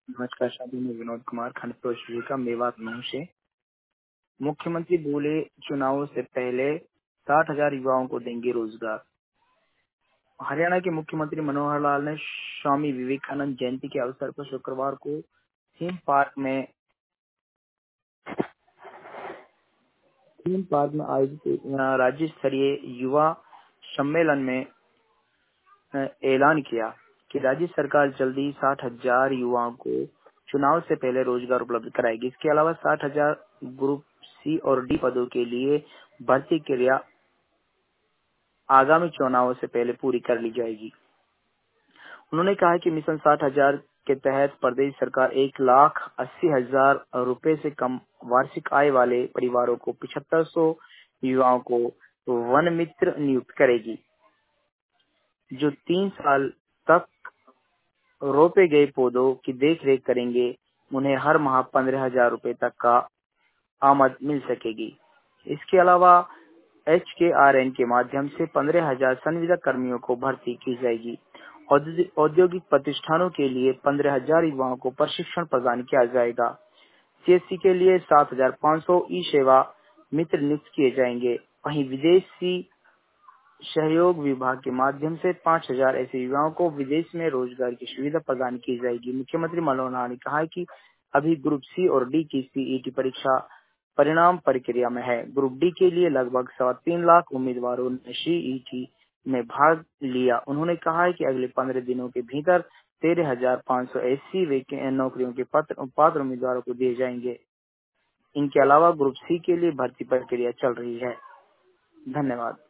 नमस्कार, शादी में विनोद कुमार खंडप्रोशी का मेवात नूह से। मुख्यमंत्री बोले, चुनावों से पहले 60,000 युवाओं को देंगे रोजगार। हरियाणा के मुख्यमंत्री मनोहर लाल ने स्वामी विवेकानंद जयंती के अवसर पर शुक्रवार को थीम पार्क में आयोजित राज्य स्तरीय युवा सम्मेलन में ऐलान किया कि राज्य सरकार जल्दी 60,000 युवाओं को चुनाव से पहले रोजगार उपलब्ध कराएगी। इसके अलावा 60,000 ग्रुप सी और डी पदों के लिए भर्ती क्रिया आगामी चुनावों से पहले पूरी कर ली जाएगी। उन्होंने कहा कि मिशन 60,000 के तहत प्रदेश सरकार 1,80,000 रुपए से कम वार्षिक आय वाले परिवारों को 7,500 युवाओं को वन मित्र नियुक्त करेगी, जो 3 साल तक रोपे गए पौधों की देखरेख करेंगे। उन्हें हर माह 15,000 रुपए तक का आमद मिल सकेगी। इसके अलावा HKRN के माध्यम से 15,000 संविदा कर्मियों को भर्ती की जाएगी। औद्योगिक प्रतिष्ठानों के लिए 15,000 युवाओं को प्रशिक्षण प्रदान किया जाएगा। CSC के लिए 7,500 ई सेवा मित्र नियुक्त किए जाएंगे। वहीं विदेशी सहयोग विभाग के माध्यम से 5,000 ऐसे युवाओं को विदेश में रोजगार की सुविधा प्रदान की जाएगी। मुख्यमंत्री मनोहर लाल ने कहा कि अभी ग्रुप सी और डी की CET परीक्षा परिणाम प्रक्रिया में है। ग्रुप डी के लिए लगभग 3.25 लाख उम्मीदवारों ने CET में भाग लिया। उन्होंने कहा है कि अगले 15 दिनों के भीतर 13,500 ऐसी नौकरियों के पात्र उम्मीदवारों को दिए जाएंगे। इनके अलावा ग्रुप सी के लिए भर्ती प्रक्रिया चल रही है। धन्यवाद।